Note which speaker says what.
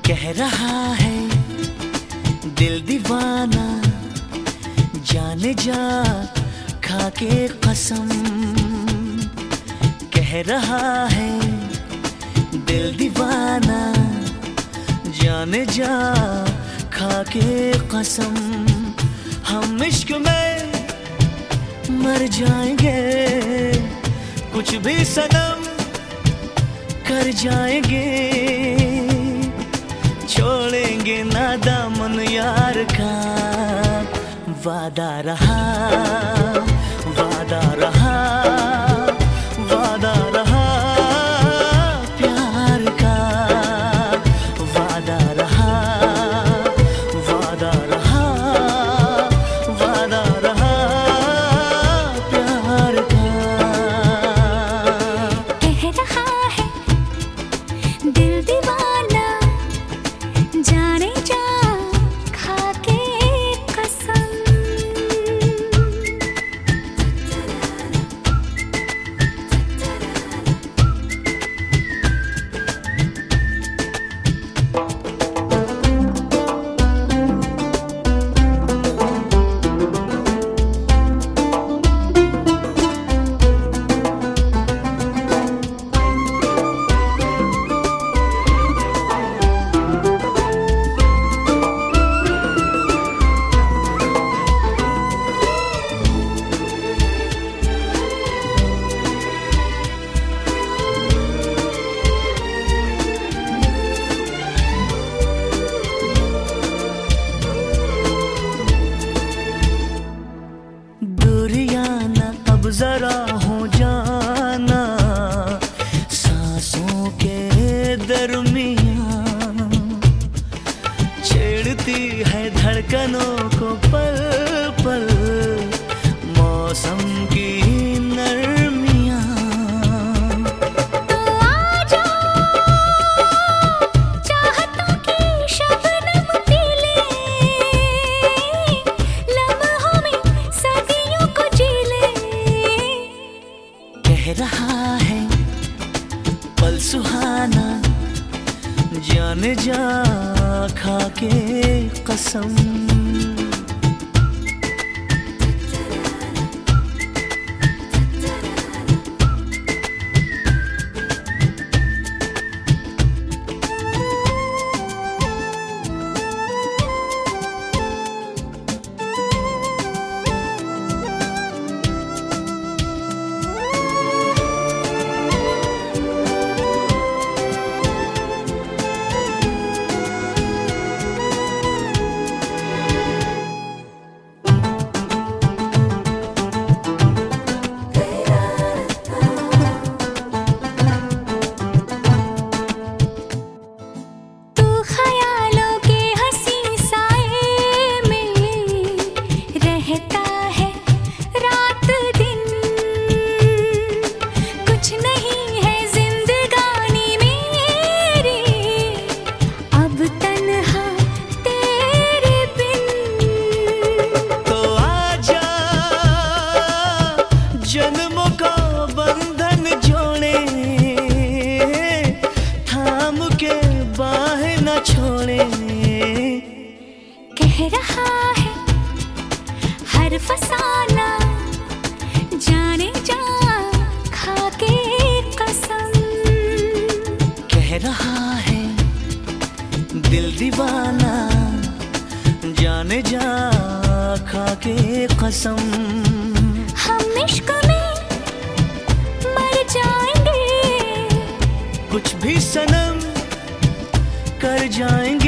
Speaker 1: कह रहा है दिल दीवाना, जाने जा खा के कसम। कह रहा है दिल दीवाना, जाने जा खा के कसम। हम इश्क में मर जाएंगे, कुछ भी सनम कर जाएंगे। छोड़ेंगे ना दामन यार का, वादा रहा, वादा रहा, वादा रहा प्यार का। वादा रहा, वादा रहा, वादा रहा प्यार का।
Speaker 2: कह रहा है दिल दीवाना, जाने जा खा के कसम।
Speaker 1: जरा हो जाना सांसों के दरमियां, छेड़ती है धड़कनों को पल पल मौसम की नरमियां।
Speaker 2: तो आजा चाहतों की शबनम पी ले, लम्हों में सदियों को जी ले।
Speaker 1: कह रहा है पल सुहाना, जाने जा खा के कसम। जन्मों का बंधन जोड़े, थाम के बाहें न छोड़े।
Speaker 2: कह रहा है हर फसाना, जाने जा खा के कसम।
Speaker 1: कह रहा है दिल दीवाना, जाने जा खा के कसम।
Speaker 2: हम इश्क में मर जाएंगे,
Speaker 1: कुछ भी सनम कर जाएंगे।